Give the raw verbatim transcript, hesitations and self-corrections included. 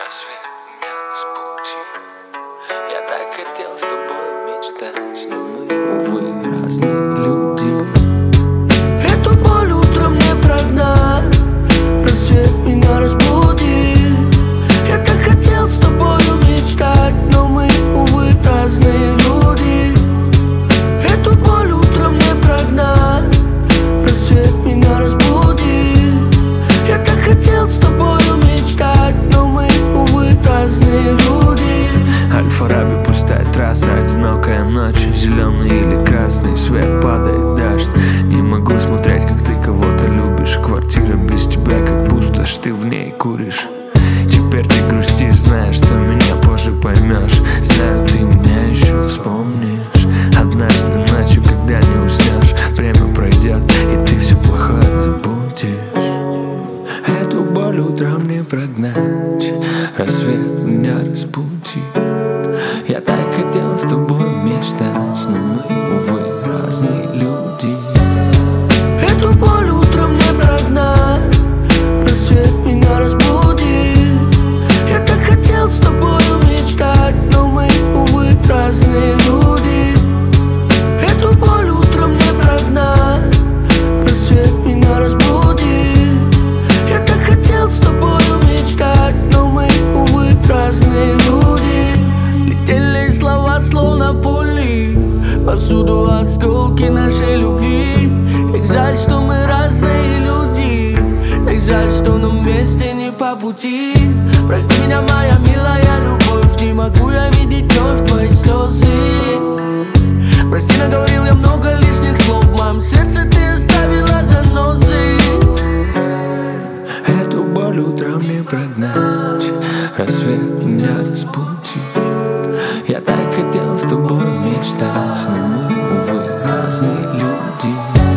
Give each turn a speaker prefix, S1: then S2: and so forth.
S1: Рассвет меня разбудил. Я так хотел с тобой мечтать, но мы, увы, разные люди.
S2: Эту боль утром не прогнать. Рассвет меня разбудил. Я так хотел с тобою мечтать, но мы, увы, разные люди. Эту боль утром не прогнать. Рассвет меня разбудил. Я так хотел с тобою мечтать, но мы, увы, разные люди.
S3: Аль-Фараби, пустая трасса, одинокая ночь, зеленый или красный свет, падает дождь. Не могу смотреть, как ты кого-то любишь. Квартира без тебя как пустошь, ты в ней куришь. Теперь ты грустишь, знаешь, что меня позже поймешь. Знаю, ты меня еще вспомнишь. Однажды ночью, когда не уснешь, время пройдет, и ты все плохое забудешь. Эту боль утром не прогнать. Рассвет меня разбудит. Я так хотел с тобой мечтать, но мы, увы, разные люди.
S2: Эту боль утром не прогнать. Рассвет меня разбудил. Я так хотел с тобою мечтать, но мы, увы, разные люди. Эту боль утром не прогнать. Рассвет меня разбудил. Я так хотел с тобою мечтать, но мы, увы, разные люди. Летели слова словно пули, повсюду осколки нашей любви. Так жаль, что мы разные люди. Так жаль, что нам вместе не по пути. Прости меня, моя милая любовь. Не могу я видеть вновь твои слезы. Прости, наговорил я много лишних слов. В моем сердце ты оставила занозы.
S3: Эту боль утром не прогнать. Рассвет меня разбудит. Я так хотел с тобой мечтать, но мы, увы, разные люди.